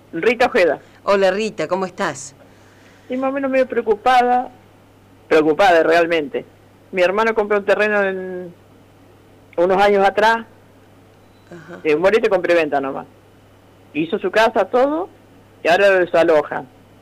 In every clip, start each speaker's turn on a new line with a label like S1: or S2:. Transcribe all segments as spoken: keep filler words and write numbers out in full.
S1: Rita Ojeda.
S2: Hola Rita, ¿cómo estás?
S1: Y más o menos medio preocupada, preocupada realmente. Mi hermano compró un terreno en unos años atrás,
S2: Ajá.
S1: eh, un bonito con preventa nomás. Hizo su casa, todo, y ahora lo desaloja.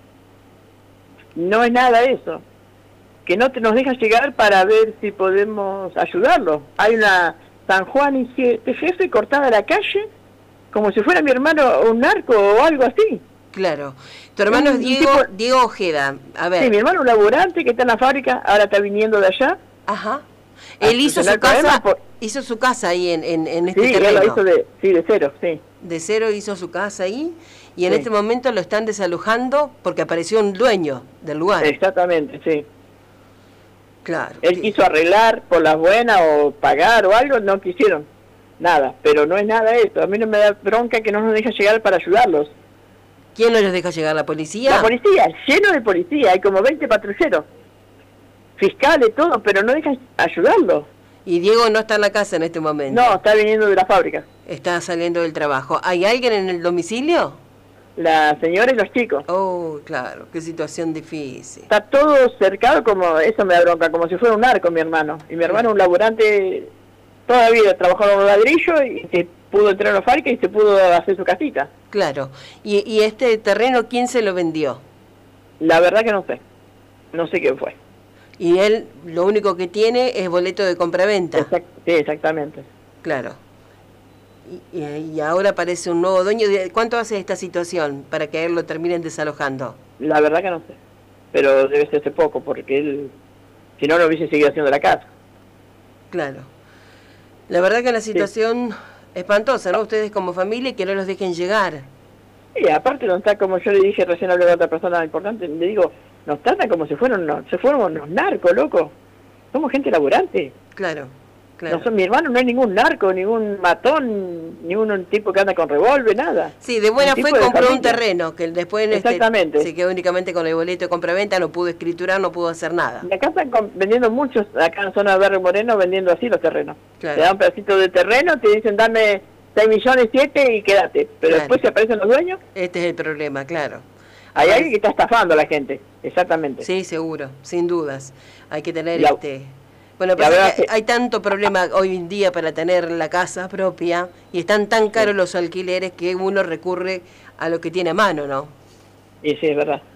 S1: No es nada eso. Que no te nos deja llegar para ver si podemos ayudarlo. Hay una San Juan y siete jefe cortada la calle, como si fuera mi hermano un narco o algo así.
S2: Claro. Tu hermano
S1: Un-
S2: es
S1: un
S2: Diego,
S1: tipo-
S2: Diego Ojeda. A ver.
S1: Sí, mi hermano un laburante que está en la fábrica, ahora está viniendo de allá.
S2: Ajá.
S1: a
S2: Él hizo su
S1: solucionar
S2: casa,
S1: problemas por-
S2: hizo su casa ahí en, en, en este
S1: Sí, él
S2: terreno.
S1: lo hizo de, sí, de cero, sí.
S2: De cero hizo su casa ahí y en
S1: Sí.
S2: este momento lo están desalojando porque apareció un dueño del lugar.
S1: Exactamente, sí.
S2: Claro.
S1: Él
S2: que-
S1: quiso arreglar por las buenas o pagar o algo, no quisieron nada, pero no es nada eso. A mí no me da bronca que no nos deja llegar para ayudarlos.
S2: ¿Quién no les deja llegar? ¿La policía?
S1: La policía, lleno de policía, hay como veinte patrulleros, fiscales, todo, pero no dejan ayudarlos.
S2: Y Diego no está en la casa en este momento.
S1: No, está viniendo de la fábrica.
S2: Está saliendo del trabajo. ¿Hay alguien en el domicilio?
S1: La señora y los chicos.
S2: Oh, claro, qué situación difícil.
S1: Está todo cercado como, eso me da bronca, como si fuera un narco mi hermano. Y mi hermano un laburante, toda la vida trabajó en un ladrillo y se pudo entrar a la fábrica y se pudo hacer su casita.
S2: Claro. ¿Y, y este terreno quién se lo vendió?
S1: La verdad que no sé, no sé quién fue.
S2: Y él lo único que tiene es boleto de compraventa.
S1: Exact- sí, exactamente.
S2: Claro. Y, y- y ahora aparece un nuevo dueño. ¿Cuánto hace esta situación para que a él lo terminen desalojando?
S1: La verdad que no sé, pero debe ser hace poco, porque él, si no, no hubiese seguido haciendo la casa.
S2: Claro. La verdad que la situación espantosa, ¿no? Ustedes como familia y que no los dejen llegar.
S1: Y aparte no está, como yo le dije recién, hablé de otra persona importante, le digo, nos tratan como si fueran unos, se fueran unos narcos, loco. Somos gente laburante.
S2: Claro, claro.
S1: No son, mi hermano no es ningún narco, ningún matón, ningún tipo que anda con revólver, nada.
S2: Sí, de buena
S1: Un
S2: fe
S1: tipo de
S2: compró un
S1: familia.
S2: terreno, que después este,
S1: Exactamente.
S2: se quedó únicamente con el boleto de compraventa, no pudo escriturar, no pudo hacer nada.
S1: Y acá están con- vendiendo muchos, acá en zona de Barrio Moreno, vendiendo así los terrenos.
S2: Claro.
S1: Te dan un pedacito de terreno, te dicen dame seis millones, siete y quédate. Pero
S2: Claro.
S1: después se aparecen los dueños,
S2: Este es el problema, claro.
S1: hay alguien que está estafando a la gente. Exactamente.
S2: Sí, seguro, sin dudas. Hay que tener
S1: La-
S2: este... Bueno,
S1: la
S2: pasa
S1: verdad
S2: que
S1: que-
S2: hay tanto problema hoy en día para tener la casa propia y están tan caros los alquileres que uno recurre a lo que tiene a mano, ¿no?
S1: Y sí, es verdad.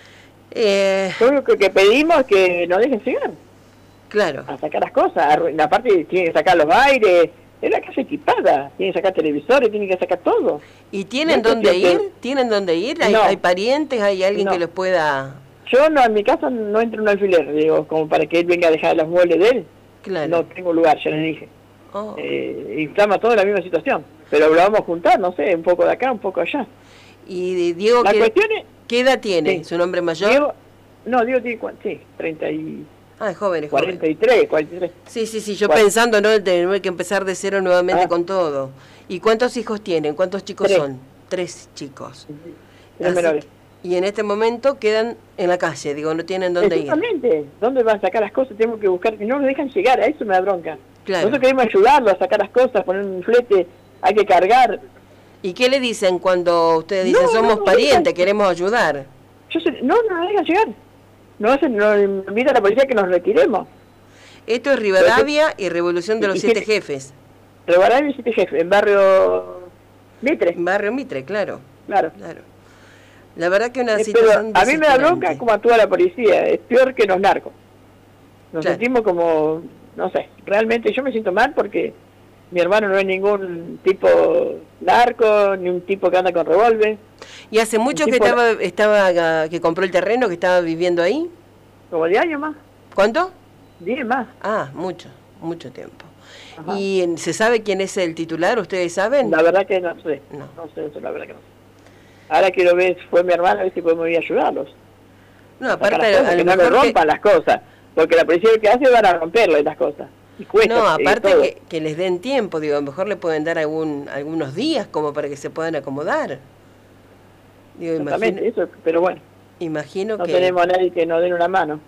S2: Eh,
S1: Lo único que pedimos es que nos dejen llegar
S2: claro,
S1: a sacar las cosas. arru- Aparte tienen que sacar los aires, es la casa equipada, tienen que sacar televisores, tienen que sacar todo.
S2: ¿y tienen
S1: No,
S2: dónde
S1: porque-
S2: ir? ¿Tienen dónde ir? ¿Hay,
S1: No.
S2: hay parientes? ¿Hay alguien
S1: No.
S2: que los pueda...?
S1: Yo no, en mi casa no entro en un alfiler, digo, como para que él venga a dejar los muebles de él.
S2: Claro.
S1: No tengo lugar, ya les dije.
S2: Oh.
S1: Eh, y estamos todos en la misma situación. Pero lo vamos a juntar, no sé, un poco de acá, un poco allá.
S2: ¿Y Diego
S1: La
S2: qué,
S1: cuestión es...
S2: qué edad tiene?
S1: Sí.
S2: ¿Su nombre mayor?
S1: Diego, no, Diego tiene, cua- sí, treinta y...
S2: Ah, es joven, es joven.
S1: cuarenta y tres, cuarenta y tres.
S2: Sí, sí, sí, yo
S1: Cuatro.
S2: pensando, ¿no? Tener que empezar de cero nuevamente
S1: Ah.
S2: con todo. ¿Y cuántos hijos tienen? ¿Cuántos chicos
S1: Tres.
S2: son? Tres chicos.
S1: Tres
S2: Así
S1: menores.
S2: que- y en este momento quedan en la calle, digo, no tienen dónde ir.
S1: Exactamente. ¿Dónde van a sacar las cosas? Tenemos que buscar, que no nos dejan llegar, a eso me da bronca.
S2: Claro.
S1: Nosotros queremos ayudarlo a sacar las cosas, poner un flete, hay que cargar.
S2: ¿Y qué le dicen cuando ustedes dicen,
S1: No, no,
S2: somos
S1: no,
S2: parientes,
S1: dejan-
S2: queremos ayudar?
S1: Yo sé- no, no nos dejan llegar. No hacen, nos invita a la policía que nos retiremos.
S2: Esto es Rivadavia y Revolución de los
S1: y
S2: Siete
S1: siete-
S2: Jefes.
S1: Rebarán y siete jefes, en barrio Mitre,
S2: En Barrio Mitre, claro.
S1: claro.
S2: Claro. La verdad que una
S1: Eh, Pero
S2: situación
S1: a mí me da bronca
S2: desesperante.
S1: como actúa la policía, es peor que los narcos. Nos
S2: Claro.
S1: sentimos como, no sé, realmente yo me siento mal porque mi hermano no es ningún tipo narco, ni un tipo que anda con revólver,
S2: ¿Y hace mucho
S1: un
S2: que
S1: tipo-
S2: estaba, estaba ah, que compró el terreno, que estaba viviendo ahí?
S1: como diez años más,
S2: ¿Cuánto?
S1: diez más.
S2: Ah, mucho, mucho tiempo.
S1: Ajá.
S2: ¿Y en- se sabe quién es el titular? ¿Ustedes saben?
S1: La verdad que no sé,
S2: No.
S1: no, sé eso, la verdad que no sé. Ahora quiero ver, fue mi hermano, a ver si podemos ir a ayudarlos.
S2: No,
S1: Sacar
S2: aparte,
S1: las cosas,
S2: a
S1: que
S2: lo
S1: no le
S2: mejor que-
S1: rompan las cosas, porque la policía lo que hace van a romperle las cosas. Y cuesta,
S2: no,
S1: y
S2: aparte
S1: todo.
S2: que, que les den tiempo, digo, a lo mejor le pueden dar algún, algunos días como para que se puedan acomodar. Digo,
S1: Exactamente,
S2: imagino,
S1: eso, pero bueno,
S2: imagino
S1: no
S2: que...
S1: tenemos a nadie que nos den una mano.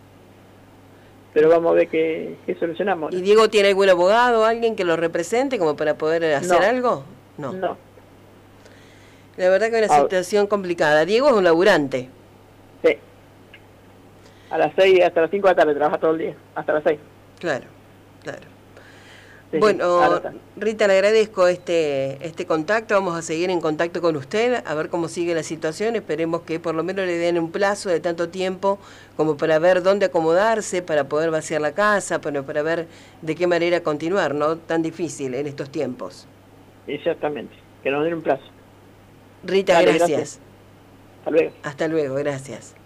S1: Pero vamos a ver qué, qué solucionamos.
S2: ¿Y Diego tiene algún abogado, alguien que lo represente como para poder hacer
S1: No.
S2: algo? No.
S1: No.
S2: La verdad que es una
S1: Ah,
S2: situación complicada. Diego es un laburante.
S1: sí. A las seis hasta las cinco de la tarde trabaja todo el día, hasta las seis.
S2: Claro, claro.
S1: Sí, sí,
S2: Bueno,
S1: ahora está.
S2: Rita, le agradezco este, este contacto. Vamos a seguir en contacto con usted, a ver cómo sigue la situación. Esperemos que por lo menos le den un plazo de tanto tiempo como para ver dónde acomodarse, para poder vaciar la casa, para, para ver de qué manera continuar, ¿no? Tan difícil en estos tiempos.
S1: Exactamente, que nos den un plazo.
S2: Rita,
S1: Dale,
S2: gracias.
S1: gracias. Hasta luego.
S2: Hasta luego, gracias.